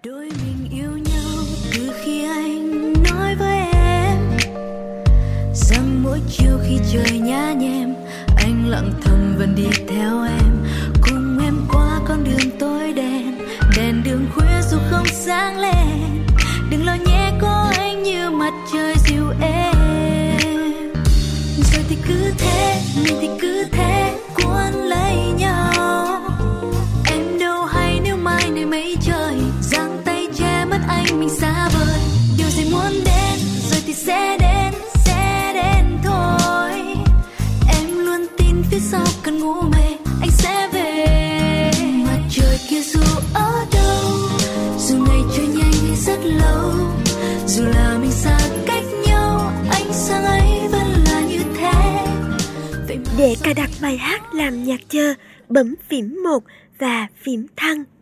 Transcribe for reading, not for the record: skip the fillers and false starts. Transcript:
Đôi mình yêu nhau từ khi anh nói với em rằng mỗi chiều khi trời nhá nhem anh lặng thầm vẫn đi theo em, cùng em qua con đường tối đen, đèn đường khuya dù không sáng lên. Đừng lo nhé có anh như mặt trời dịu êm. Rồi thì cứ thế, mình thì cứ thế cuốn lấy nhau. Em đâu hay nếu mai này mấy trời giang tay che mất anh mình xa vời. Điều gì muốn đến rồi thì sẽ đến thôi. Em luôn tin phía sau cơn ngủ mê anh sẽ về. Mặt trời kia dù ở đâu, dù ngày trôi nhanh hay rất lâu, dù là mình xa cách nhau, ánh sáng ấy vẫn là như thế. Để cài đặt bài hát làm nhạc chờ, bấm phím 1 và phím thăng.